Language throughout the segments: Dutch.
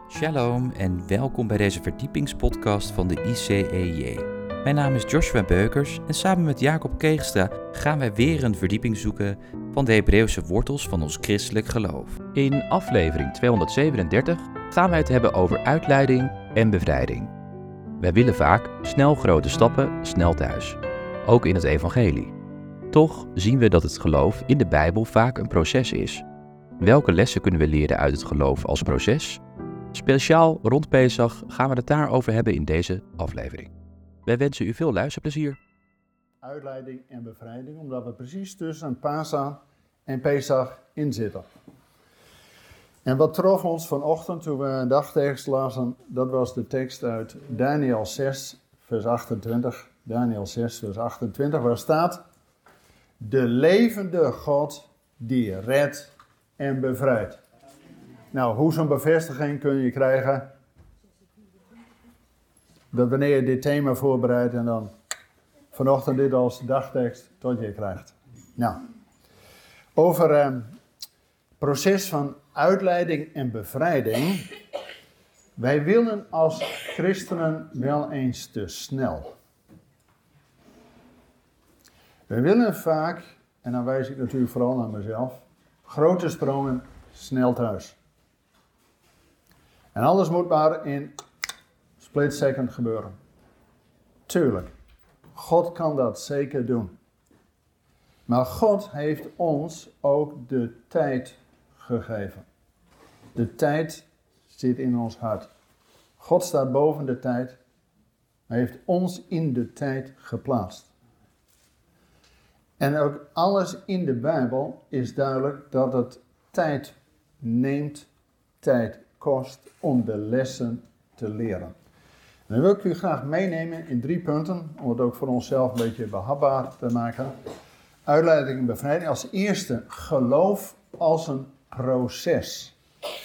Shalom en welkom bij deze verdiepingspodcast van de ICEJ. Mijn naam is Joshua Beukers en samen met Jacob Keegstra gaan wij weer een verdieping zoeken van de Hebreeuwse wortels van ons christelijk geloof. In aflevering 237 gaan wij het hebben over uitleiding en bevrijding. Wij willen vaak snel grote stappen, snel thuis. Ook in het evangelie. Toch zien we dat het geloof in de Bijbel vaak een proces is. Welke lessen kunnen we leren uit het geloof als proces? Speciaal rond Pesach gaan we het daarover hebben in deze aflevering. Wij wensen u veel luisterplezier. Uitleiding en bevrijding, omdat we precies tussen Pasa en Pesach in zitten. En wat trof ons vanochtend toen we een dagtekst lazen, dat was de tekst uit Daniel 6, vers 28. Daniel 6, vers 28, waar staat: de levende God die redt en bevrijdt. Nou, hoe zo'n bevestiging kun je krijgen? Dat wanneer je dit thema voorbereidt en dan vanochtend dit als dagtekst tot je krijgt. Nou, over het proces van uitleiding en bevrijding. Wij willen als christenen wel eens te snel. Wij willen vaak, en dan wijs ik natuurlijk vooral naar mezelf, grote sprongen snel thuis. En alles moet maar in split second gebeuren. Tuurlijk, God kan dat zeker doen. Maar God heeft ons ook de tijd gegeven. De tijd zit in ons hart. God staat boven de tijd. Hij heeft ons in de tijd geplaatst. En ook alles in de Bijbel is duidelijk dat het tijd neemt, tijd kost om de lessen te leren. En dan wil ik u graag meenemen in 3 punten, om het ook voor onszelf een beetje behapbaar te maken. Uitleiding en bevrijding. Als eerste, geloof als een proces.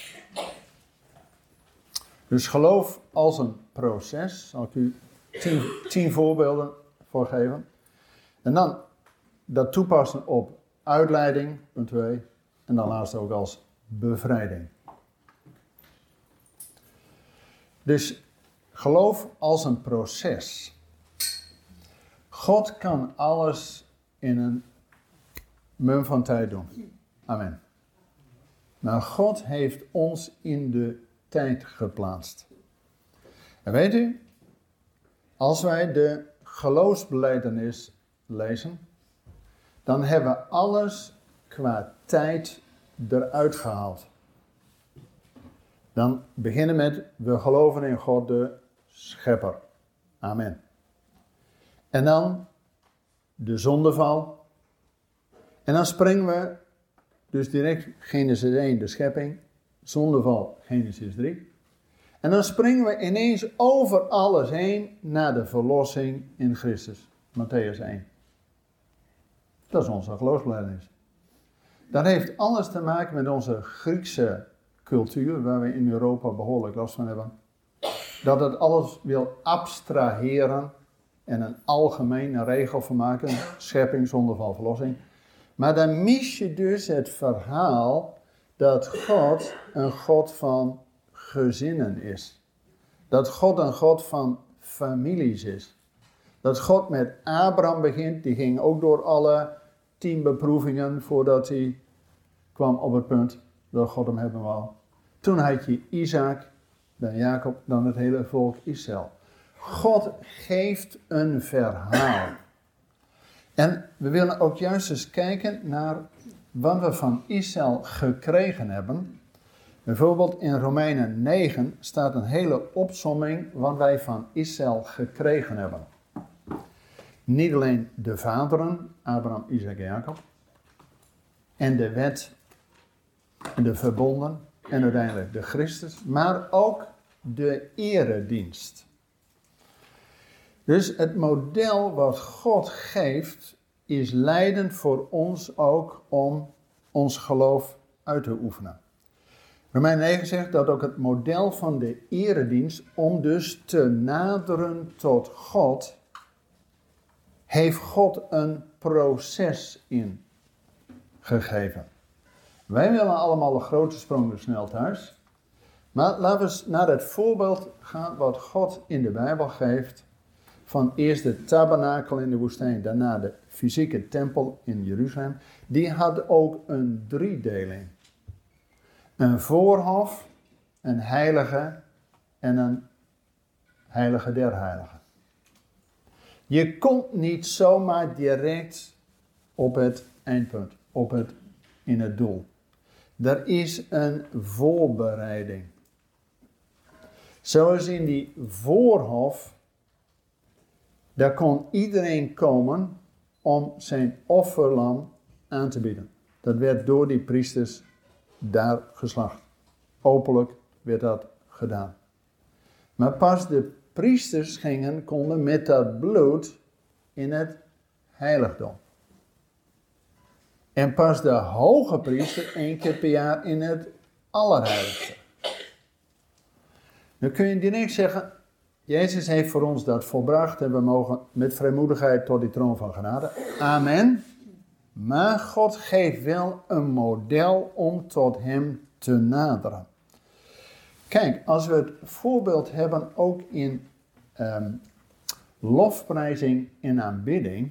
Dus geloof als een proces. Zal ik u 10 voorbeelden voor geven. En dan dat toepassen op uitleiding, punt 2. En dan laatst ook als bevrijding. Dus geloof als een proces. God kan alles in een mum van tijd doen. Amen. Maar God heeft ons in de tijd geplaatst. En weet u, als wij de geloofsbelijdenis lezen, dan hebben we alles qua tijd eruit gehaald. Dan beginnen met, we geloven in God de Schepper. Amen. En dan de zondeval. En dan springen we dus direct Genesis 1, de schepping. Zondeval, Genesis 3. En dan springen we ineens over alles heen naar de verlossing in Christus. Matthäus 1. Dat is onze geloofsbelijdenis. Dat heeft alles te maken met onze Griekse cultuur, waar we in Europa behoorlijk last van hebben. Dat het alles wil abstraheren en een algemene regel van maken. Schepping, zondeval, verlossing. Maar dan mis je dus het verhaal dat God een God van gezinnen is. Dat God een God van families is. Dat God met Abraham begint, die ging ook door alle 10 beproevingen voordat hij kwam op het punt dat God hem hebben wou. Toen had je Isaac, dan Jacob, dan het hele volk Israël. God geeft een verhaal. En we willen ook juist eens kijken naar wat we van Israël gekregen hebben. Bijvoorbeeld in Romeinen 9 staat een hele opsomming wat wij van Israël gekregen hebben. Niet alleen de vaderen, Abraham, Isaac en Jacob. En de wet en de verbonden. En uiteindelijk de Christus. Maar ook de eredienst. Dus het model wat God geeft is leidend voor ons ook om ons geloof uit te oefenen. Romeinen 9 zegt dat ook het model van de eredienst om dus te naderen tot God, heeft God een proces ingegeven. Wij willen allemaal een grote sprong snel thuis. Maar laten we eens naar het voorbeeld gaan wat God in de Bijbel geeft. Van eerst de tabernakel in de woestijn, daarna de fysieke tempel in Jeruzalem. Die had ook een driedeling. Een voorhof, een heilige en een heilige der heiligen. Je komt niet zomaar direct op het eindpunt, in het doel. Er is een voorbereiding. Zoals in die voorhof, daar kon iedereen komen om zijn offerlam aan te bieden. Dat werd door die priesters daar geslacht. Openlijk werd dat gedaan. Maar pas de priesters konden met dat bloed in het heiligdom. En pas de hoge priester 1 keer per jaar in het allerheiligste. Dan kun je direct zeggen, Jezus heeft voor ons dat volbracht en we mogen met vrijmoedigheid tot die troon van genade. Amen. Maar God geeft wel een model om tot hem te naderen. Kijk, als we het voorbeeld hebben ook in lofprijzing en aanbidding.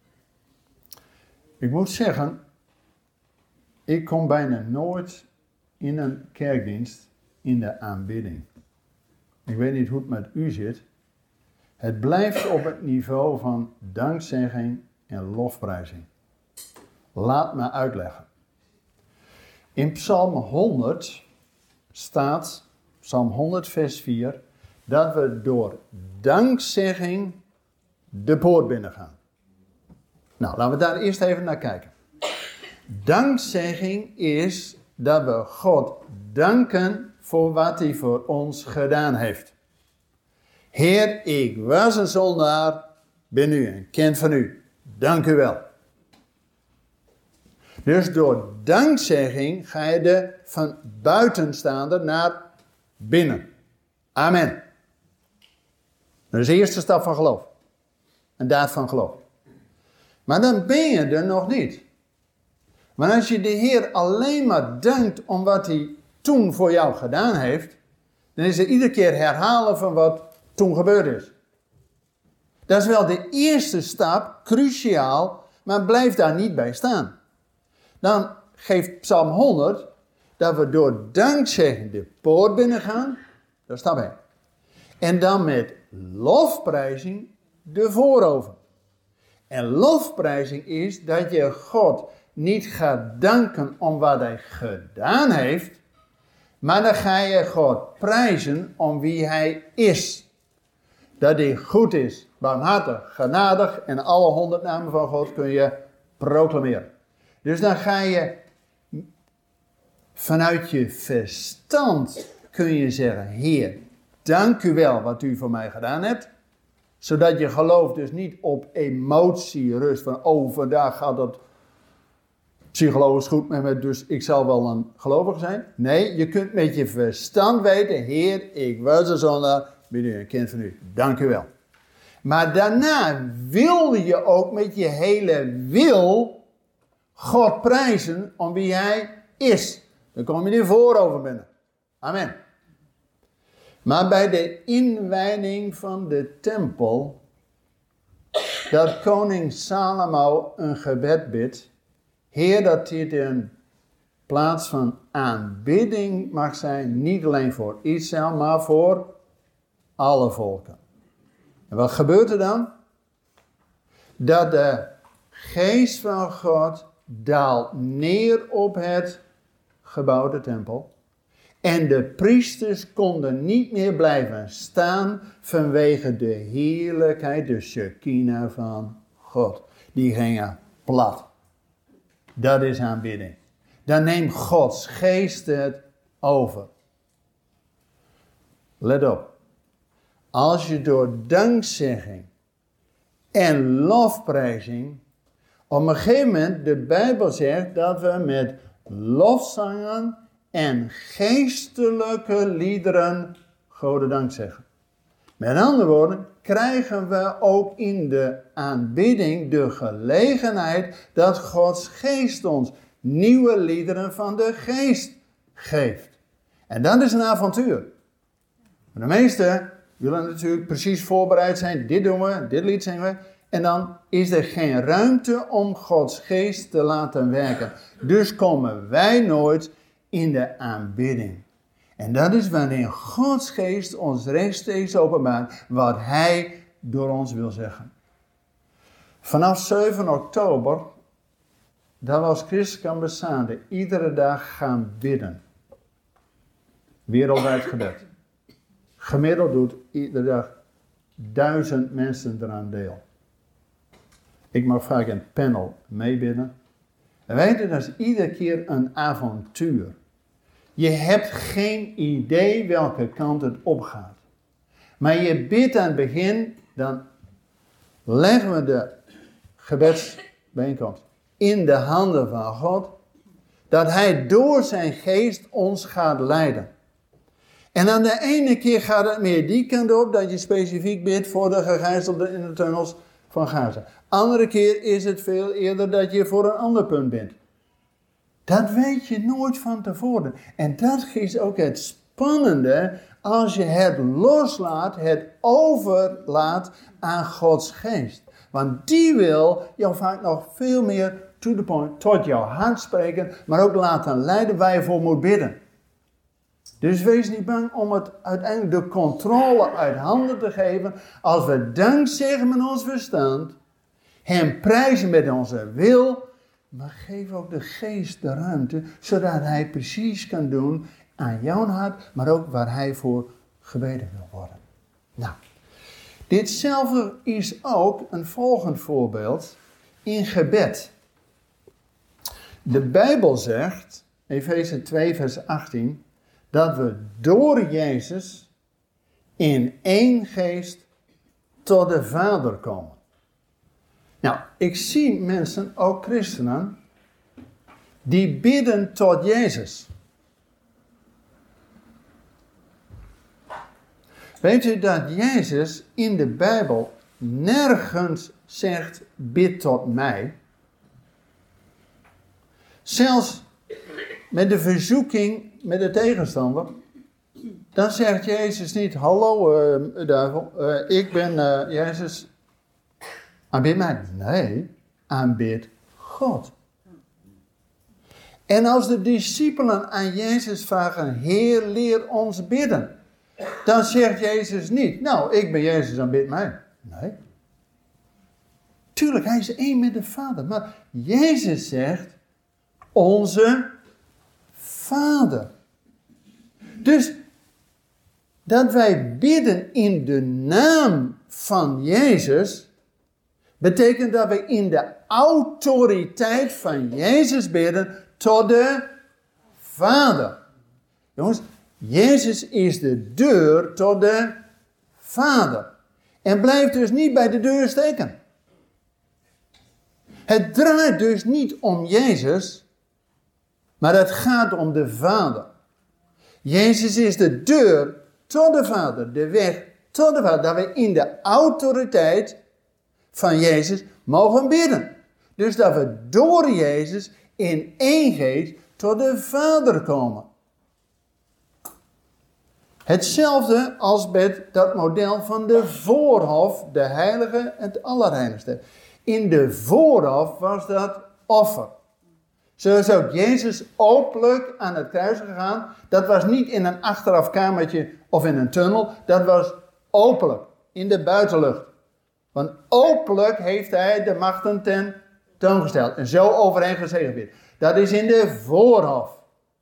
Ik moet zeggen, ik kom bijna nooit in een kerkdienst in de aanbidding. Ik weet niet hoe het met u zit. Het blijft op het niveau van dankzegging en lofprijzing. Laat me uitleggen. In Psalm 100 staat, Psalm 100 vers 4, dat we door dankzegging de poort binnen gaan. Nou, laten we daar eerst even naar kijken. Dankzegging is dat we God danken voor wat hij voor ons gedaan heeft. Heer, ik was een zondaar, ben nu een kind van u. Dank u wel. Dus door dankzegging ga je er van buitenstaander naar binnen. Amen. Dat is de eerste stap van geloof. Een daad van geloof. Maar dan ben je er nog niet. Maar als je de Heer alleen maar dankt om wat hij toen voor jou gedaan heeft, dan is het iedere keer herhalen van wat toen gebeurd is. Dat is wel de eerste stap, cruciaal, maar blijf daar niet bij staan. Dan geeft Psalm 100 dat we door dankzegging de poort binnen gaan, dat is stap 1. En dan met lofprijzing de voorover. En lofprijzing is dat je God niet gaat danken om wat hij gedaan heeft, maar dan ga je God prijzen om wie hij is. Dat hij goed is, barmhartig, genadig en alle 100 namen van God kun je proclameren. Dus dan ga je vanuit je verstand kun je zeggen, Heer, dank u wel wat u voor mij gedaan hebt. Zodat je geloof dus niet op emotie rust van, vandaag gaat het psychologisch goed met me, dus ik zal wel een gelovige zijn. Nee, je kunt met je verstand weten, Heer, ik was een zondaar, ben u een kind van u. Dank u wel. Maar daarna wil je ook met je hele wil God prijzen om wie hij is. Dan kom je er voorover binnen. Amen. Maar bij de inwijding van de tempel, dat koning Salomo een gebed bidt, Heer, dat dit een plaats van aanbidding mag zijn, niet alleen voor Israël, maar voor alle volken. En wat gebeurt er dan? Dat de geest van God daalt neer op het gebouwde tempel. En de priesters konden niet meer blijven staan vanwege de heerlijkheid, de Shekinah van God. Die gingen plat. Dat is aanbidding. Dan neemt Gods geest het over. Let op. Als je door dankzegging en lofprijzing, op een gegeven moment, de Bijbel zegt dat we met lofzangen en geestelijke liederen Gode dank zeggen. Met andere woorden, krijgen we ook in de aanbidding de gelegenheid dat Gods geest ons nieuwe liederen van de geest geeft. En dat is een avontuur. De meesten willen natuurlijk precies voorbereid zijn. Dit doen we, dit lied zingen we. En dan is er geen ruimte om Gods geest te laten werken. Dus komen wij nooit in de aanbidding. En dat is wanneer Gods geest ons rechtstreeks openbaart wat Hij door ons wil zeggen. Vanaf 7 oktober, dat was Christelijke Ambassade, iedere dag gaan bidden. Wereldwijd gebed. Gemiddeld doet iedere dag 1000 mensen eraan deel. Ik mag vaak in het panel meebidden. En weet je, dat is iedere keer een avontuur. Je hebt geen idee welke kant het opgaat. Maar je bidt aan het begin, dan leggen we de gebedsbijeenkomst in de handen van God. Dat Hij door zijn geest ons gaat leiden. En dan de ene keer gaat het meer die kant op, dat je specifiek bidt voor de gegijzelden in de tunnels van Gaza. Andere keer is het veel eerder dat je voor een ander punt bent. Dat weet je nooit van tevoren. En dat is ook het spannende als je het loslaat, het overlaat aan Gods geest. Want die wil jou vaak nog veel meer to the point, tot jouw hart spreken, maar ook laten leiden waar je voor moet bidden. Dus wees niet bang om het uiteindelijk de controle uit handen te geven. Als we dank zeggen met ons verstand, Hem prijzen met onze wil, maar geef ook de geest de ruimte, zodat Hij precies kan doen aan jouw hart, maar ook waar Hij voor gebeden wil worden. Nou, ditzelfde is ook een volgend voorbeeld in gebed. De Bijbel zegt, Efeze 2 vers 18, dat we door Jezus in één geest tot de Vader komen. Nou, ik zie mensen, ook christenen, die bidden tot Jezus. Weet u dat Jezus in de Bijbel nergens zegt, bid tot mij? Zelfs met de verzoeking met de tegenstander, dan zegt Jezus niet, hallo duivel, ik ben Jezus, aanbid mij. Nee, aanbid God. En als de discipelen aan Jezus vragen, Heer, leer ons bidden, dan zegt Jezus niet, nou, ik ben Jezus, aanbid mij. Nee. Tuurlijk, hij is één met de Vader, maar Jezus zegt, onze Vader. Dus dat wij bidden in de naam van Jezus, betekent dat we in de autoriteit van Jezus bidden tot de Vader. Jongens, Jezus is de deur tot de Vader. En blijft dus niet bij de deur steken. Het draait dus niet om Jezus, maar het gaat om de Vader. Jezus is de deur tot de Vader, de weg tot de Vader, dat we in de autoriteit van Jezus mogen bidden. Dus dat we door Jezus in één geest tot de Vader komen. Hetzelfde als met dat model van de voorhof, de heilige en het allerheiligste. In de voorhof was dat offer. Zo is ook Jezus openlijk aan het kruis gegaan. Dat was niet in een achteraf kamertje of in een tunnel. Dat was openlijk, in de buitenlucht. Want openlijk heeft hij de machten ten toon gesteld. En zo over hen gezegevierd. Dat is in de voorhof.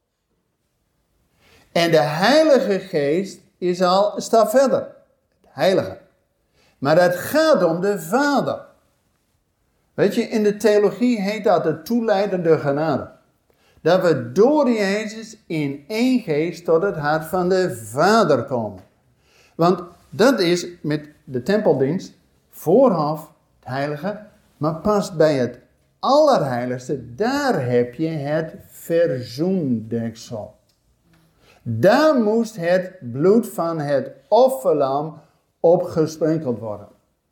En de Heilige Geest is al een stap verder. Het Heilige. Maar het gaat om de Vader. Weet je, in de theologie heet dat de toeleidende genade. Dat we door Jezus in één geest tot het hart van de Vader komen. Want dat is met de tempeldienst, voorhof, het heilige, maar pas bij het allerheiligste, daar heb je het verzoendeksel. Daar moest het bloed van het offerlam op gesprenkeld worden.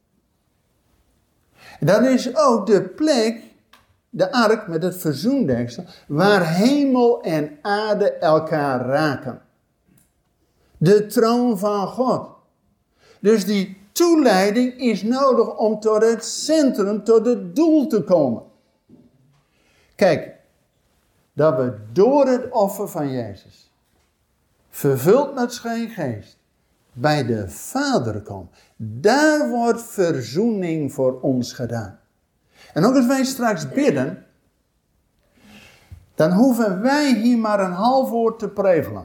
Dat is ook de plek, de ark met het verzoendeksel, waar hemel en aarde elkaar raken. De troon van God. Dus die toeleiding is nodig om tot het centrum, tot het doel te komen. Kijk, dat we door het offer van Jezus, vervuld met zijn geest, bij de Vader komen. Daar wordt verzoening voor ons gedaan. En ook als wij straks bidden, dan hoeven wij hier maar een half woord te prevelen.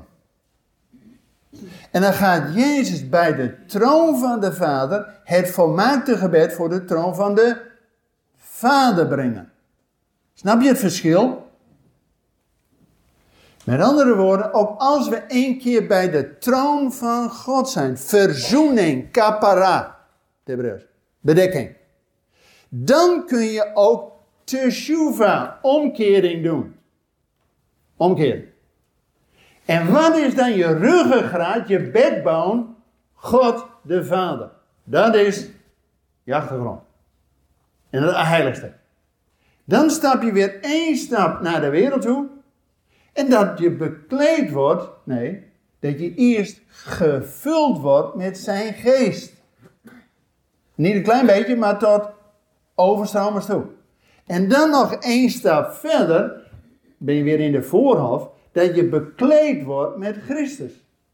En dan gaat Jezus bij de troon van de Vader het volmaakte gebed voor de troon van de Vader brengen. Snap je het verschil? Met andere woorden, ook als we 1 keer bij de troon van God zijn, verzoening, kapara, het Hebreeuws, bedekking. Dan kun je ook teshuva, omkering doen. Omkering. En wat is dan je ruggengraat, je backbone? God de Vader. Dat is je achtergrond. En het heiligste. Dan stap je weer 1 stap naar de wereld toe. En dat je bekleed wordt, dat je eerst gevuld wordt met zijn geest. Niet een klein beetje, maar tot overstromers toe. En dan nog 1 stap verder, ben je weer in de voorhof, dat je bekleed wordt met Christus.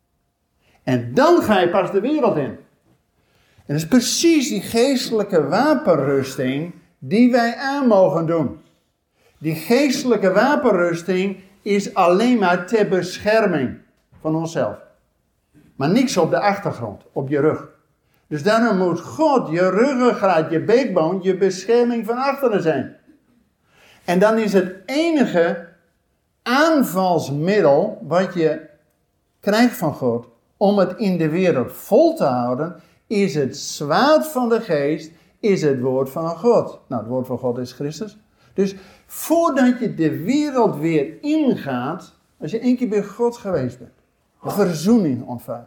En dan ga je pas de wereld in. En dat is precies die geestelijke wapenrusting die wij aan mogen doen. Die geestelijke wapenrusting is alleen maar ter bescherming van onszelf. Maar niks op de achtergrond, op je rug. Dus daarom moet God je ruggengraat, je backbone, je bescherming van achteren zijn. En dan is het enige aanvalsmiddel wat je krijgt van God om het in de wereld vol te houden, is het zwaard van de geest, is het woord van God. Nou, het woord van God is Christus. Dus voordat je de wereld weer ingaat, als je 1 keer bij God geweest bent, de verzoening ontvangt.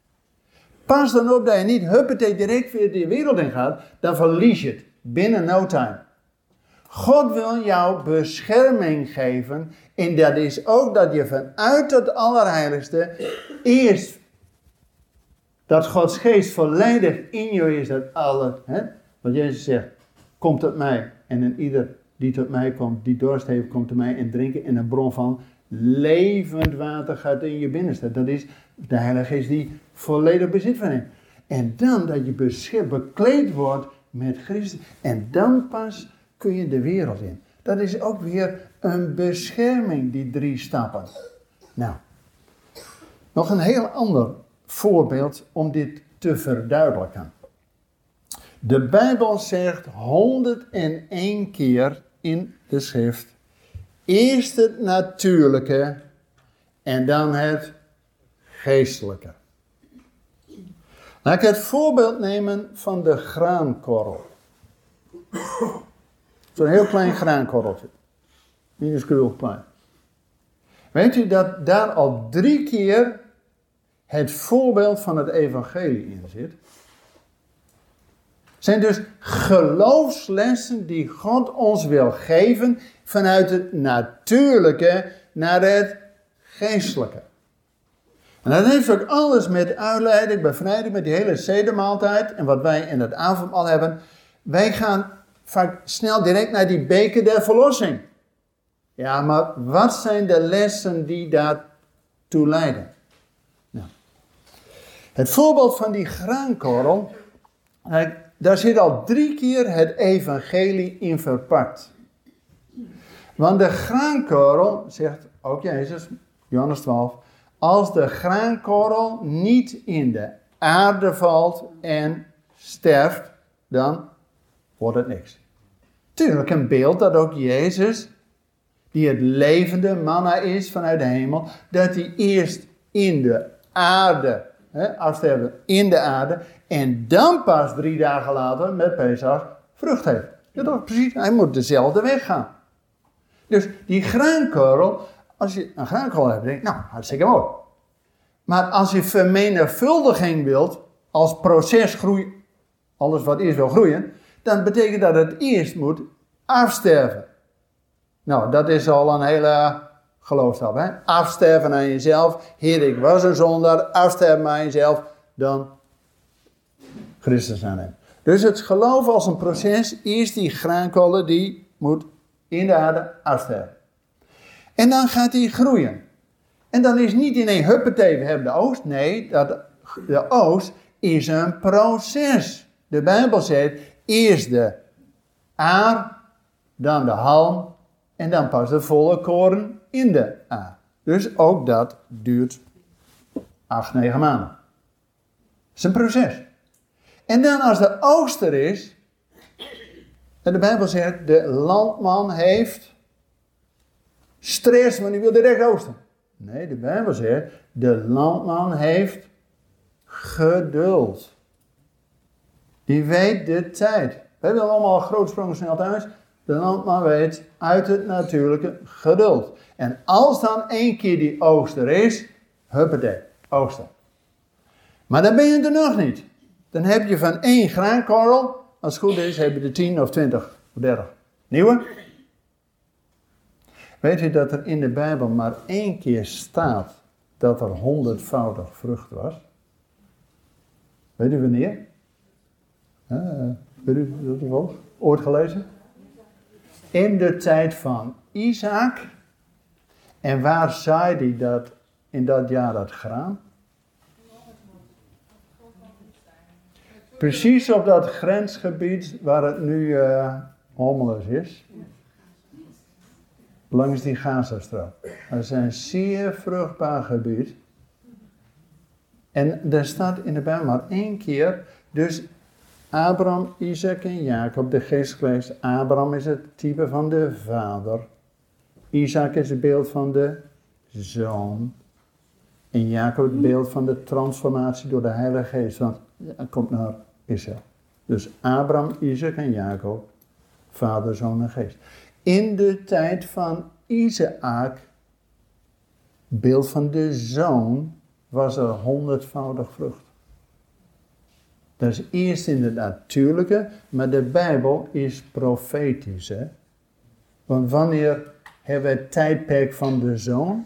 Pas dan op dat je niet huppatee direct weer de wereld ingaat, dan verlies je het binnen no time. God wil jou bescherming geven en dat is ook dat je vanuit het Allerheiligste eerst dat Gods geest volledig in je is, dat alle, wat Jezus zegt, komt tot mij en een ieder die tot mij komt, die dorst heeft, komt tot mij en drinken in een bron van levend water gaat in je binnenste. Dat is de Heilige Geest die volledig bezit van hem. En dan dat je bekleed wordt met Christus en dan pas kun je de wereld in. Dat is ook weer een bescherming, die 3 stappen. Nou, nog een heel ander voorbeeld om dit te verduidelijken. De Bijbel zegt 101 keer in de schrift, eerst het natuurlijke en dan het geestelijke. Laat ik het voorbeeld nemen van de graankorrel. Zo'n heel klein graankorreltje. Minuscuul klein. Weet u dat daar al 3 keer het voorbeeld van het evangelie in zit? Het zijn dus geloofslessen die God ons wil geven vanuit het natuurlijke naar het geestelijke. En dat heeft ook alles met uitleiding, bevrijding, met die hele sedermaaltijd en wat wij in het avondmaal hebben. Wij gaan vaak snel direct naar die beker der verlossing. Ja, maar wat zijn de lessen die daartoe leiden? Nou, het voorbeeld van die graankorrel, daar zit al 3 keer het evangelie in verpakt. Want de graankorrel, zegt ook Jezus, Johannes 12, als de graankorrel niet in de aarde valt en sterft, dan wordt het niks. Tuurlijk een beeld dat ook Jezus, die het levende manna is vanuit de hemel, dat hij eerst in de aarde, afsterven in de aarde, en dan pas 3 dagen later met Pesach vrucht heeft. Ja, toch precies, hij moet dezelfde weg gaan. Dus die graankorrel, als je een graankorrel hebt, denk je, nou, hartstikke mooi. Maar als je vermenigvuldiging wilt, als procesgroei, alles wat eerst wil groeien, dan betekent dat het eerst moet afsterven. Nou, dat is al een hele geloofstap. Hè? Afsterven aan jezelf. Heer, ik was een zondaar. Afsterven aan jezelf. Dan Christus aannemen. Dus het geloof als een proces. Eerst die graankolen die moet in de aarde afsterven. En dan gaat die groeien. En dan is niet in één huppatee, we hebben de oogst. Nee, de oogst is een proces. De Bijbel zegt, eerst de aar, dan de halm en dan pas de volle koren in de aar. Dus ook dat duurt 8, 9 maanden. Dat is een proces. En dan als de oogst er is, en de Bijbel zegt, de landman heeft stress, want die wil direct oogsten. Nee, de Bijbel zegt, de landman heeft geduld. Die weet de tijd. We hebben allemaal grootsprongen snel thuis. De landman weet uit het natuurlijke geduld. En als dan 1 keer die oogst er is, huppatee, oogsten. Maar dan ben je er nog niet. Dan heb je van 1 graankorrel, als het goed is, heb je er 10 of 20 of 30 nieuwe. Weet u dat er in de Bijbel maar 1 keer staat dat er 100-voudig vrucht was? Weet u wanneer? Weet u dat toevallig? Ooit gelezen? In de tijd van Isaac. En waar zaaide hij dat in dat jaar dat graan? Precies op dat grensgebied waar het nu Hommelus is. Langs die Gazastrook. Dat is een zeer vruchtbaar gebied. En er staat in de Bijbel maar 1 keer. Dus Abraham, Isaac en Jacob, de geestelijke. Abraham is het type van de vader. Isaac is het beeld van de zoon. En Jacob het beeld van de transformatie door de Heilige Geest. Want hij komt naar Israël. Dus Abraham, Isaac en Jacob, vader, zoon en geest. In de tijd van Isaac, beeld van de zoon, was er 100-voudig vrucht. Dat is eerst in het natuurlijke, maar de Bijbel is profetisch. Hè? Want wanneer hebben we het tijdperk van de zoon?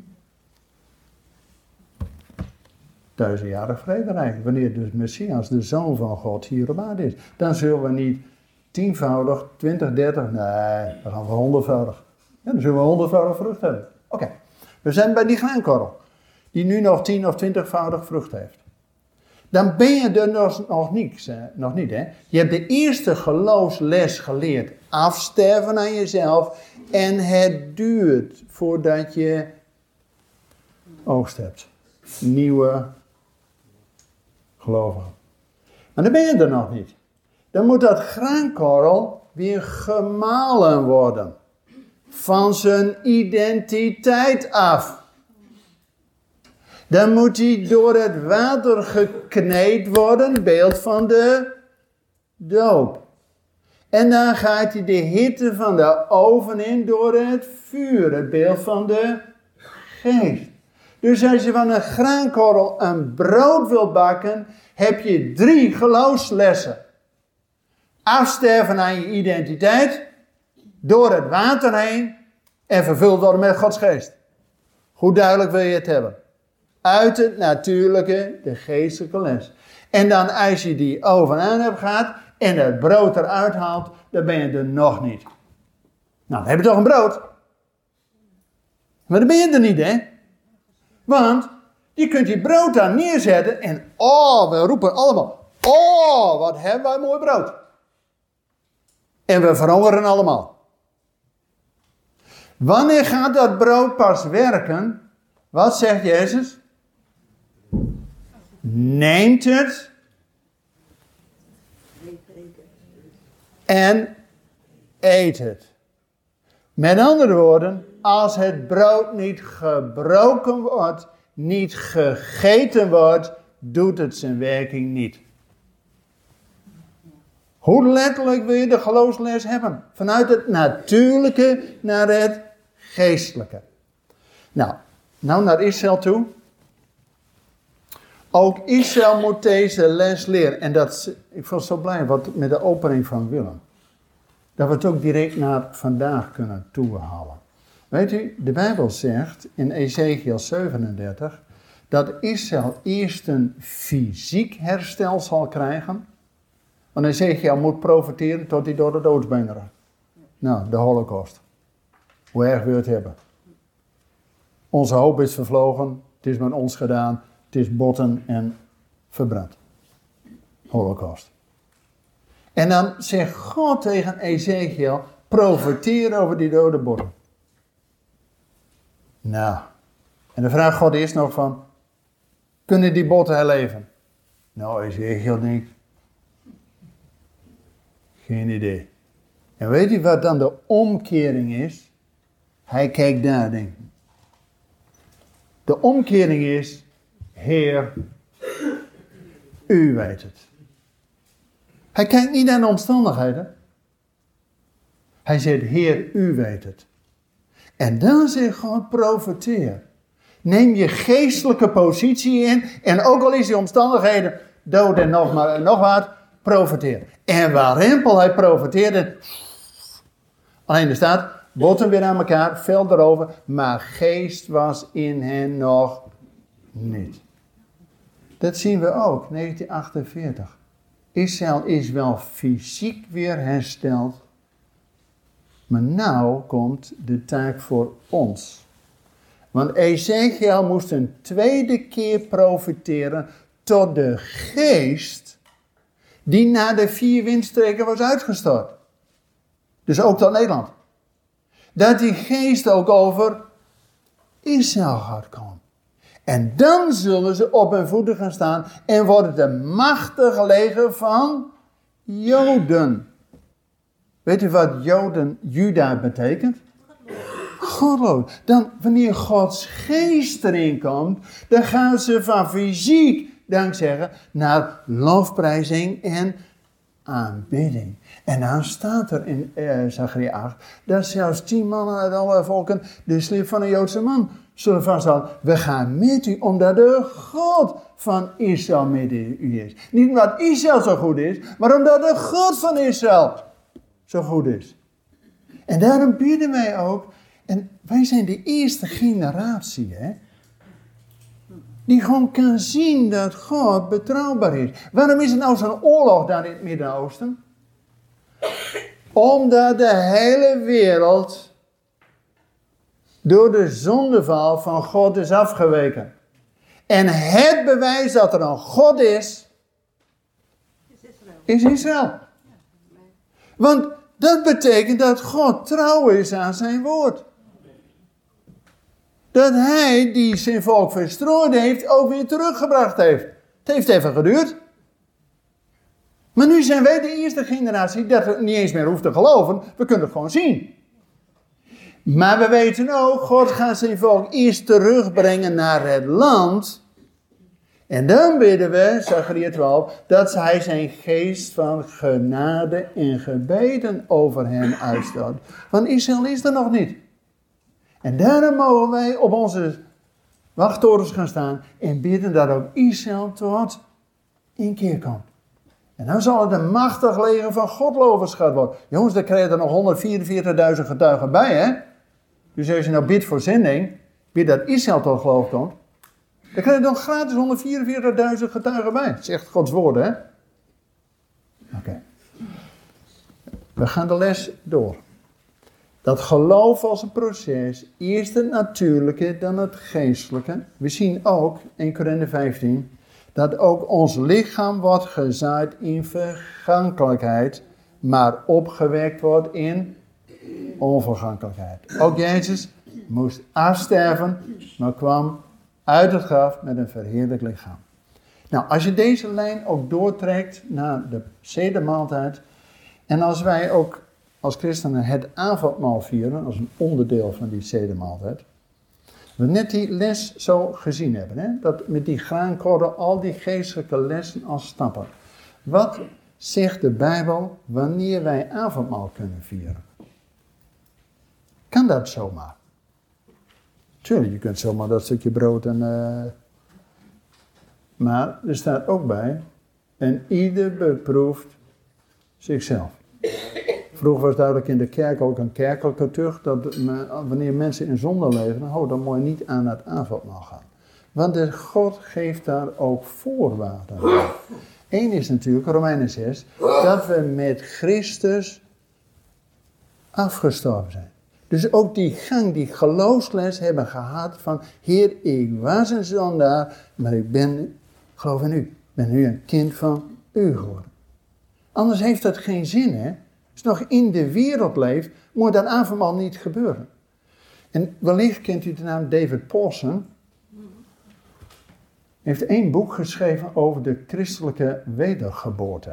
1000-jarig vrederijk. Wanneer dus Messias, de zoon van God, hier op aarde is. Dan zullen we niet 10-voudig, 20, 30, nee, dan gaan we 100-voudig. Ja, dan zullen we 100-voudig vrucht hebben. Oké. We zijn bij die graankorrel, die nu nog 10 of 20-voudig vrucht heeft. Dan ben je er nog niet, hè. Je hebt de eerste geloofsles geleerd. Afsterven aan jezelf. En het duurt voordat je oogst hebt. Nieuwe gelovigen. Maar dan ben je er nog niet. Dan moet dat graankorrel weer gemalen worden. Van zijn identiteit af. Dan moet hij door het water gekneed worden, beeld van de doop. En dan gaat hij de hitte van de oven in door het vuur, het beeld van de geest. Dus als je van een graankorrel een brood wil bakken, heb je 3 geloofslessen. Afsterven aan je identiteit, door het water heen en vervuld worden met Gods geest. Hoe duidelijk wil je het hebben? Uit het natuurlijke, de geestelijke les. En dan als je die oven aan hebt gehad en het brood eruit haalt, dan ben je er nog niet. Nou, dan heb je toch een brood. Maar dan ben je er niet, hè? Want je kunt je brood daar neerzetten en we roepen allemaal, wat hebben wij mooi brood. En we verhongeren allemaal. Wanneer gaat dat brood pas werken? Wat zegt Jezus? Neemt het en eet het. Met andere woorden, als het brood niet gebroken wordt, niet gegeten wordt, doet het zijn werking niet. Hoe letterlijk wil je de geloofsles hebben? Vanuit het natuurlijke naar het geestelijke. Nou naar Israël toe. Ook Israël moet deze les leren. En ik was zo blij met de opening van Willem. Dat we het ook direct naar vandaag kunnen toehalen. Weet u, de Bijbel zegt in Ezekiel 37 dat Israël eerst een fysiek herstel zal krijgen. Want Ezekiel moet profiteren tot hij door de doodsbenen raakt. Nou, de Holocaust. Hoe erg wil je het hebben? Onze hoop is vervlogen, het is met ons gedaan, het is botten en verbrand. Holocaust. En dan zegt God tegen Ezekiel, profiteer over die dode botten. Nou, en dan vraagt God eerst nog van, kunnen die botten herleven? Nou, Ezekiel denkt, geen idee. En weet u wat dan de omkering is? Hij kijkt daar, denk ik. De omkering is, Heer, u weet het. Hij kijkt niet naar de omstandigheden. Hij zegt, Heer, u weet het. En dan zegt God, profiteer. Neem je geestelijke positie in. En ook al is die omstandigheden dood en nog wat, profiteer. En waar Rempel hij profiteerde. Alleen er staat, botten weer aan elkaar, veld erover. Maar geest was in hen nog niet. Dat zien we ook, 1948. Israël is wel fysiek weer hersteld. Maar nou komt de taak voor ons. Want Ezekiel moest een tweede keer profiteren tot de geest die naar de 4 windstreken was uitgestort. Dus ook tot Nederland. Dat die geest ook over Israël gaat komen. En dan zullen ze op hun voeten gaan staan en worden de machtige leger van Joden. Weet u wat Juda betekent? Godloos. Dan, wanneer Gods geest erin komt, dan gaan ze van fysiek, zeggen, naar lofprijzing en aanbidding. En dan staat er in Zacharia 8, dat zelfs 10 mannen uit alle volken de slip van een Joodse man zullen vasthouden. We gaan met u, omdat de God van Israël met u is. Niet omdat Israël zo goed is, maar omdat de God van Israël zo goed is. En daarom bidden wij ook, en wij zijn de eerste generatie, die gewoon kan zien dat God betrouwbaar is. Waarom is er nou zo'n oorlog daar in het Midden-Oosten? Omdat de hele wereld door de zondeval van God is afgeweken. En het bewijs dat er een God is Israël. Want dat betekent dat God trouw is aan zijn woord. Dat hij die zijn volk verstrooid heeft, ook weer teruggebracht heeft. Het heeft even geduurd. Maar nu zijn wij de eerste generatie dat het niet eens meer hoeft te geloven. We kunnen het gewoon zien. Maar we weten ook, God gaat zijn volk eerst terugbrengen naar het land. En dan bidden we, Zacharia 12, dat hij zijn geest van genade en gebeden over hen uitstort. Want Israël is er nog niet. En daarom mogen wij op onze wachttorens gaan staan en bidden dat ook Israël tot inkeer komt. En dan zal het een machtig leger van godlovers gaan worden. Jongens, daar krijg je er nog 144.000 getuigen bij, hè? Dus als je nou bidt voor zending, bidt dat Israël tot geloof komt, dan krijg je dan gratis 144.000 getuigen bij. Dat is echt Gods woord, hè? Oké. We gaan de les door. Dat geloof als een proces, eerst het natuurlijke, dan het geestelijke. We zien ook, 1 Korinther 15, dat ook ons lichaam wordt gezaaid in vergankelijkheid, maar opgewekt wordt in onvergankelijkheid. Ook Jezus moest afsterven, maar kwam uit het graf met een verheerlijk lichaam. Nou, als je deze lijn ook doortrekt naar de zedermaaltijd, en als wij ook als christenen het avondmaal vieren, als een onderdeel van die zedermaaltijd, we net die les zo gezien hebben, hè? Dat met die graankorrel al die geestelijke lessen als stappen. Wat zegt de Bijbel wanneer wij avondmaal kunnen vieren? Kan dat zomaar? Tuurlijk, je kunt zomaar dat stukje brood en... Maar er staat ook bij, en ieder beproeft zichzelf. Vroeger was duidelijk in de kerk ook een kerkelijke tucht, dat wanneer mensen in zonde leven, dan moet je niet aan het avondmaal gaan. Want de God geeft daar ook voorwaarden aan. Eén is natuurlijk, Romeinen 6, dat we met Christus afgestorven zijn. Dus ook die gang, die geloofsles hebben gehad van, Heer, ik was een zondaar, maar ik geloof in u. Ik ben nu een kind van u geworden. Anders heeft dat geen zin, hè. Als je nog in de wereld leeft, moet dat avondmaal niet gebeuren. En wellicht kent u de naam David Pawson. Hij heeft 1 boek geschreven over de christelijke wedergeboorte.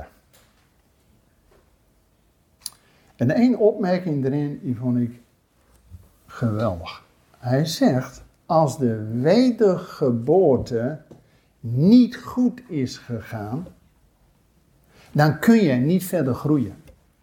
En 1 opmerking erin, die vond ik geweldig. Hij zegt, als de wedergeboorte niet goed is gegaan, dan kun je niet verder groeien.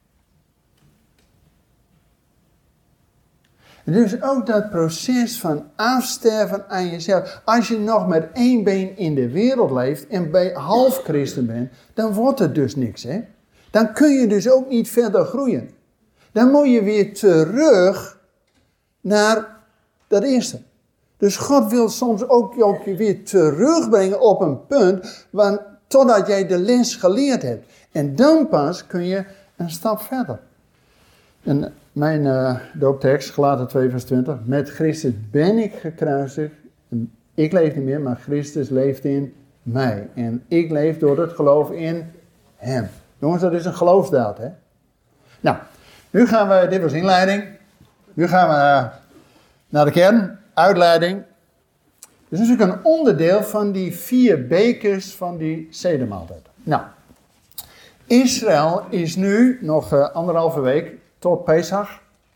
Dus ook dat proces van afsterven aan jezelf. Als je nog met 1 been in de wereld leeft en half christen bent, dan wordt het dus niks, hè. Dan kun je dus ook niet verder groeien. Dan moet je weer terug naar dat eerste. Dus God wil soms ook je weer terugbrengen op een punt, totdat jij de les geleerd hebt. En dan pas kun je een stap verder. En mijn dooptekst, Galaten 2 vers 20. Met Christus ben ik gekruisigd. Ik leef niet meer, maar Christus leeft in mij. En ik leef door het geloof in hem. Jongens, dat is een geloofsdaad, hè. Nou, nu gaan we, dit was inleiding. Nu gaan we naar de kern, uitleiding. Dat is natuurlijk een onderdeel van die 4 bekers van die sedermaaltijd. Nou, Israël is nu nog 1,5 week tot Pesach.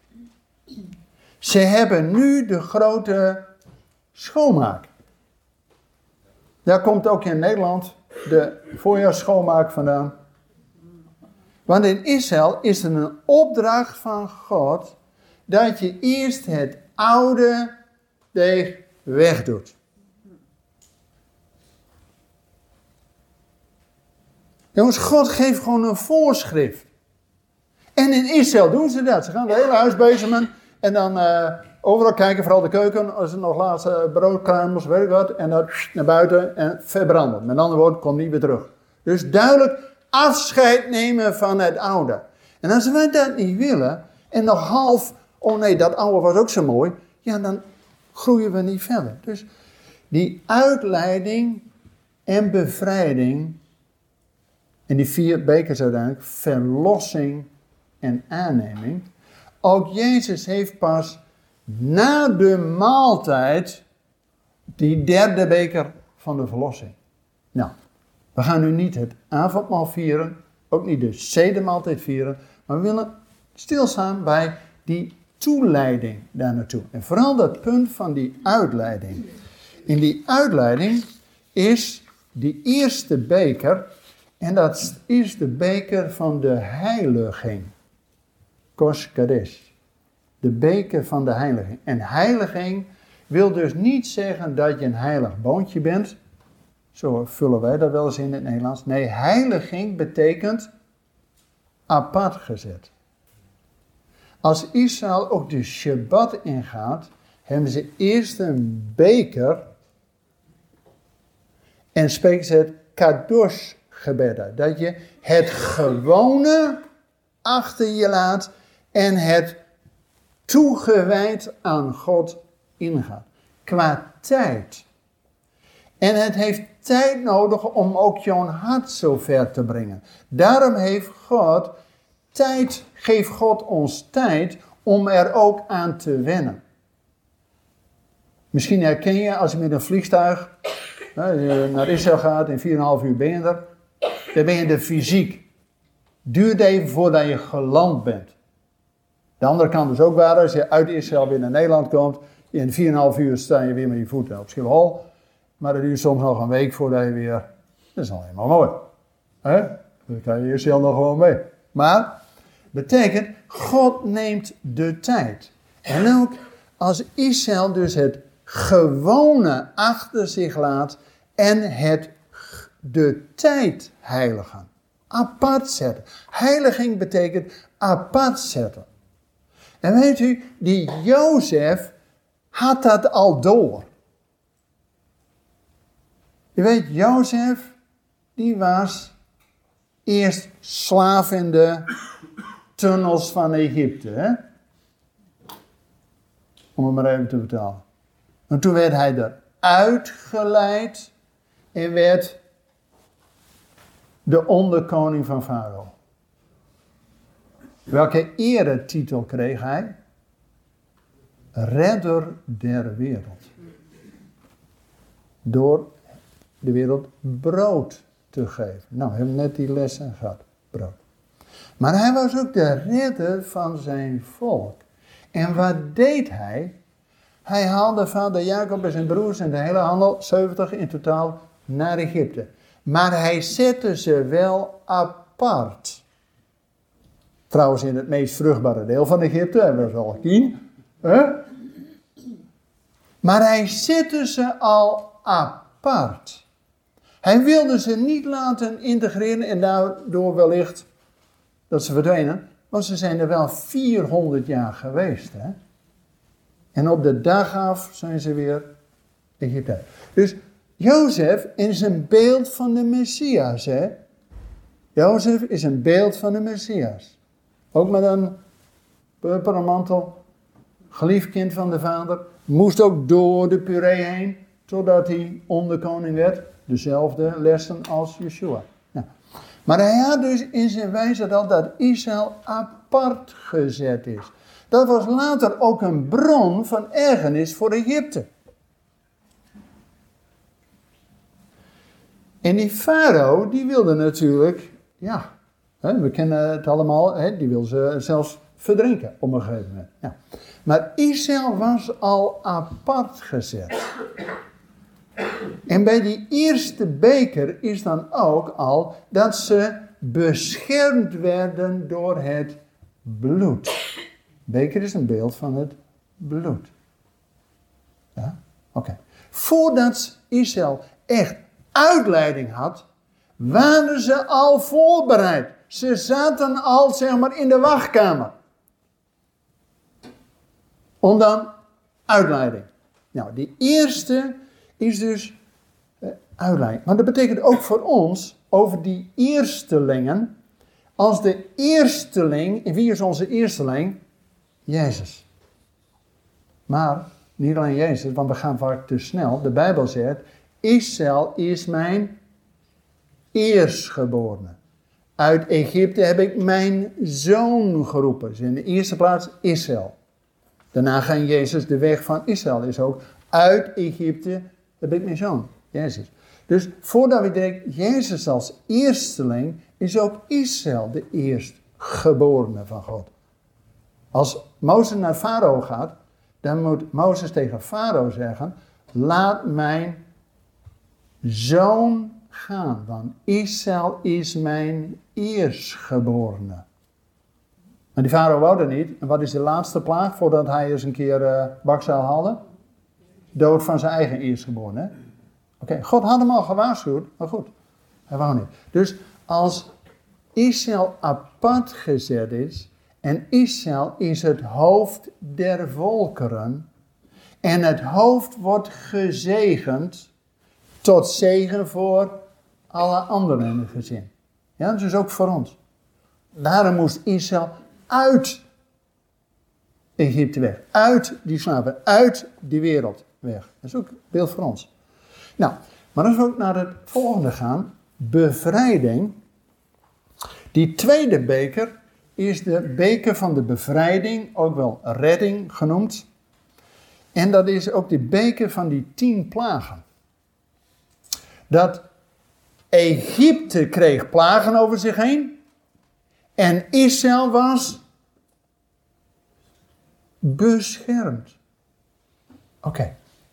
Ze hebben nu de grote schoonmaak. Daar komt ook in Nederland de voorjaarsschoonmaak vandaan. Want in Israël is er een opdracht van God dat je eerst het oude deeg wegdoet. Jongens, God geeft gewoon een voorschrift. En in Israël doen ze dat. Ze gaan het hele huis bezemen en dan overal kijken, vooral de keuken, als er nog laatste broodkruimels, weet ik wat, en dan naar buiten en verbranden. Met andere woorden, komt niet weer terug. Dus duidelijk afscheid nemen van het oude. En als wij dat niet willen, en nog half, oh nee, dat oude was ook zo mooi, ja, dan groeien we niet verder. Dus die uitleiding en bevrijding, en die 4 bekers uiteindelijk, verlossing en aanneming. Ook Jezus heeft pas na de maaltijd die 3e beker van de verlossing. Nou, we gaan nu niet het avondmaal vieren, ook niet de sedermaaltijd vieren, maar we willen stilstaan bij die toeleiding daar naartoe. En vooral dat punt van die uitleiding. In die uitleiding is die eerste beker, en dat is de beker van de heiliging. Kos Kadesh. De beker van de heiliging. En heiliging wil dus niet zeggen dat je een heilig boontje bent. Zo vullen wij dat wel eens in het Nederlands. Nee, heiliging betekent apart gezet. Als Israël ook de Shabbat ingaat, hebben ze eerst een beker en spreken ze het Kadosh gebed. Dat je het gewone achter je laat en het toegewijd aan God ingaat. Qua tijd. En het heeft tijd nodig om ook jouw hart zo ver te brengen. Daarom geeft God ons tijd om er ook aan te wennen. Misschien herken je als je met een vliegtuig naar Israël gaat, in 4,5 uur ben je er. Dan ben je er fysiek. Duurt even voordat je geland bent. De andere kant is ook waar, als je uit Israël weer naar Nederland komt, in 4,5 uur sta je weer met je voeten op Schiphol. Maar dat duurt soms nog een week voordat je weer... Dat is alleen maar mooi. Dan kan je Israël nog gewoon mee. Maar, betekent, God neemt de tijd. En ook als Israël dus het gewone achter zich laat en de tijd heiligen. Apart zetten. Heiliging betekent apart zetten. En weet u, die Jozef had dat al door. Je weet, Jozef, die was eerst slaaf in de tunnels van Egypte. Hè? Om het maar even te vertalen. En toen werd hij eruit geleid en werd de onderkoning van Farao. Welke eretitel kreeg hij? Redder der wereld. Door de wereld brood te geven. Nou, we hebben net die lessen gehad. Brood. Maar hij was ook de redder van zijn volk. En wat deed hij? Hij haalde vader Jacob en zijn broers en de hele handel, 70 in totaal, naar Egypte. Maar hij zette ze wel apart. Trouwens in het meest vruchtbare deel van Egypte, hebben we er al 10. Maar hij zette ze al apart. Hij wilde ze niet laten integreren en daardoor wellicht dat ze verdwenen. Want ze zijn er wel 400 jaar geweest. Hè? En op de dag af zijn ze weer Egypte. Dus Jozef is een beeld van de Messias. Hè? Jozef is een beeld van de Messias. Ook met een purperen mantel. Geliefd kind van de vader. Moest ook door de puree heen. Totdat hij onderkoning werd. Dezelfde lessen als Yeshua. Nou. Maar hij had dus in zijn wijsheid al dat Israël apart gezet is. Dat was later ook een bron van ergernis voor Egypte. En die farao, die wilde natuurlijk, ja, we kennen het allemaal, die wil ze zelfs verdrinken op een gegeven moment. Ja. Maar Israël was al apart gezet. En bij die eerste beker is dan ook al dat ze beschermd werden door het bloed. Beker is een beeld van het bloed. Ja, oké. Voordat Israël echt uitleiding had, waren ze al voorbereid. Ze zaten al, zeg maar, in de wachtkamer. Om dan uitleiding. Nou, die eerste is dus uitleiding. Maar dat betekent ook voor ons, over die eerstelingen, als de eersteling, en wie is onze eersteling? Jezus. Maar niet alleen Jezus, want we gaan vaak te snel. De Bijbel zegt, Israël is mijn eerstgeborene. Uit Egypte heb ik mijn zoon geroepen. Dus in de eerste plaats Israël. Daarna ging Jezus de weg van Israël. Is ook uit Egypte heb ik mijn zoon, Jezus. Dus voordat we direct Jezus als eersteling, is ook Israël de eerstgeborene van God. Als Mozes naar Farao gaat, dan moet Mozes tegen Farao zeggen, laat mijn zoon gaan, want Israël is mijn eerstgeborene. Maar die Farao wou dat niet. En wat is de laatste plaag voordat hij eens een keer bakzeil haalde? Dood van zijn eigen eerstgeborene. Oké, God had hem al gewaarschuwd, maar goed, hij wou niet. Dus als Israël apart gezet is, en Israël is het hoofd der volkeren, en het hoofd wordt gezegend tot zegen voor alle anderen in het gezin. Ja, dus ook voor ons. Daarom moest Israël uit Egypte weg, uit die slaven, uit die wereld weg. Dat is ook een beeld voor ons. Nou, maar als we ook naar het volgende gaan, bevrijding. Die tweede beker is de beker van de bevrijding, ook wel redding genoemd. En dat is ook de beker van die 10 plagen. Dat Egypte kreeg plagen over zich heen en Israël was beschermd. Oké.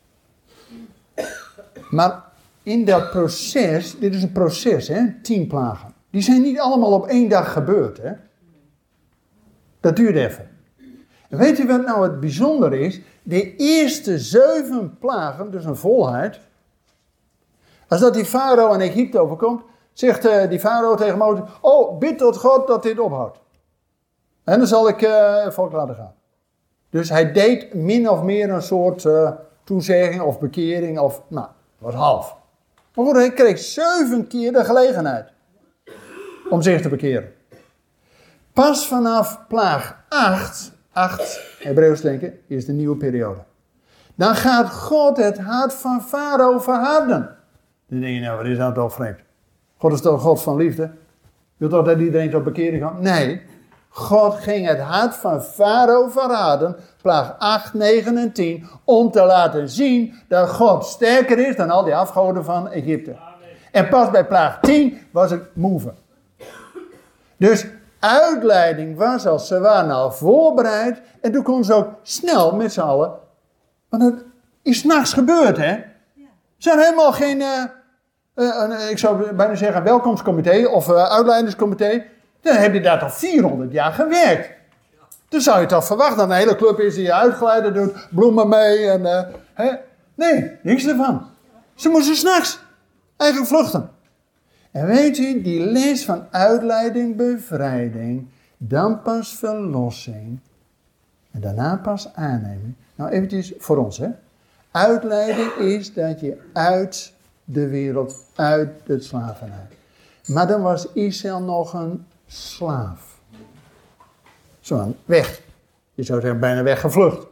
Maar in dat proces, dit is een proces, 10 plagen. Die zijn niet allemaal op 1 dag gebeurd, hè. Dat duurt even. En weet u wat nou het bijzondere is? De eerste 7 plagen, dus een volheid. Als dat die farao in Egypte overkomt, zegt die farao tegen Mozes, oh, bid tot God dat dit ophoudt. En dan zal ik het volk laten gaan. Dus hij deed min of meer een soort toezegging of bekering. Het was half. Maar goed, hij kreeg 7 keer de gelegenheid om zich te bekeren. Pas vanaf plaag 8, Hebreeuws denken, is de nieuwe periode. Dan gaat God het hart van Farao verharden. Dan denk je, nou wat is dat toch vreemd? God is toch God van liefde? Wil toch dat iedereen tot bekering gaat? Nee, God ging het hart van Farao verharden, plaag 8, 9 en 10, om te laten zien dat God sterker is dan al die afgoden van Egypte. En pas bij plaag 10 was het move. Dus uitleiding was als ze waren al voorbereid. En toen kon ze ook snel met z'n allen. Want het is 's nachts gebeurd, hè. Ze hadden helemaal geen, ik zou bijna zeggen, welkomstcomité of uitleidingscomité. Dan heb je daar toch 400 jaar gewerkt. Dan zou je toch verwachten dat een hele club is die je uitgeleid doet. Bloemen mee en... Nee, niks ervan. Ze moesten 's nachts eigenlijk vluchten. En weet u, die les van uitleiding, bevrijding, dan pas verlossing en daarna pas aanneming. Nou eventjes voor ons, hè. Uitleiding is dat je uit de wereld, uit de slavernij. Maar dan was Israël nog een slaaf. Zo weg. Je zou zeggen bijna weggevlucht.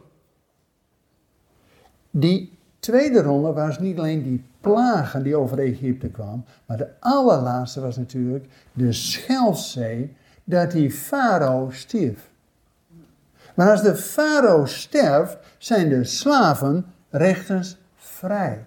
Die tweede ronde was niet alleen die plagen die over Egypte kwamen, maar de allerlaatste was natuurlijk de Schelfzee, dat die farao stierf. Maar als de farao sterft, zijn de slaven rechtens vrij.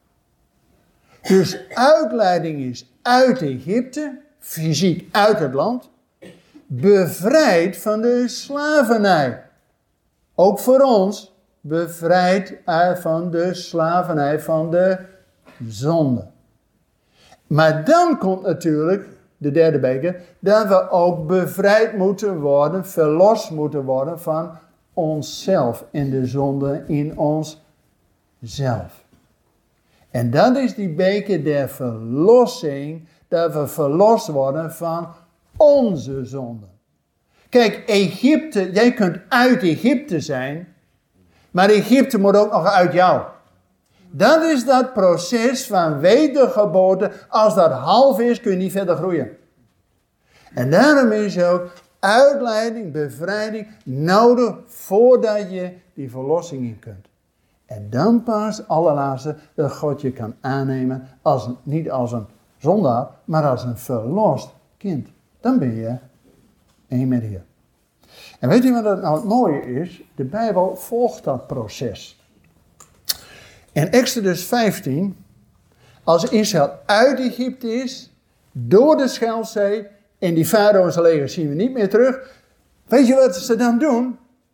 Dus uitleiding is uit Egypte, fysiek uit het land, bevrijd van de slavernij. Ook voor ons, bevrijd van de slavernij van de zonde. Maar dan komt natuurlijk de derde beker, dat we ook bevrijd moeten worden, verlost moeten worden van onszelf en de zonde in onszelf. En dat is die beker der verlossing, dat we verlost worden van onze zonden. Kijk, Egypte, jij kunt uit Egypte zijn, maar Egypte moet ook nog uit jou. Dat is dat proces van wedergeboorte. Als dat half is, kun je niet verder groeien. En daarom is ook uitleiding, bevrijding nodig voordat je die verlossing in kunt. En dan pas, allerlaatste, dat God je kan aannemen, niet als een zondaar, maar als een verlost kind. Dan ben je één met Heer. En weet je wat nou het mooie is? De Bijbel volgt dat proces. In Exodus 15, als Israël uit Egypte is, door de Schelfzee, en die farao en zijn leger zien we niet meer terug. Weet je wat ze dan doen?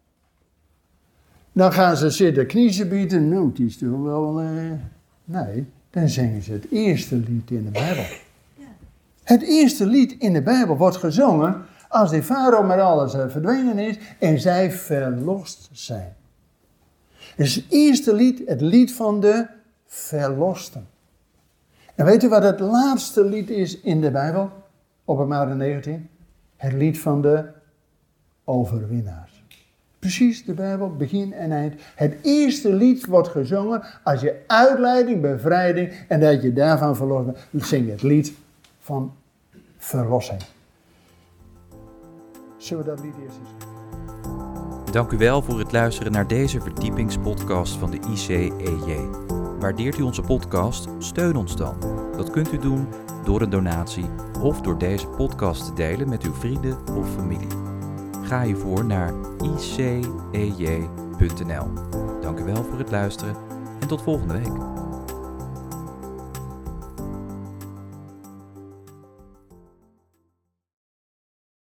Dan gaan ze zitten kniezen bieden. Nou, het is toch wel... Nee, dan zingen ze het eerste lied in de Bijbel. Het eerste lied in de Bijbel wordt gezongen als die farao met alles verdwenen is en zij verlost zijn. Dus het eerste lied, het lied van de verlosten. En weet u wat het laatste lied is in de Bijbel? Openbaring 19. Het lied van de overwinnaars. Precies de Bijbel, begin en eind. Het eerste lied wordt gezongen als je uitleiding, bevrijding en dat je daarvan verlost bent. Dan zing je het lied van verlossing. Zullen we dat lied eerst eens doen? Dank u wel voor het luisteren naar deze verdiepingspodcast van de ICEJ. Waardeert u onze podcast? Steun ons dan. Dat kunt u doen door een donatie of door deze podcast te delen met uw vrienden of familie. Ga hiervoor naar icej.nl. Dank u wel voor het luisteren en tot volgende week.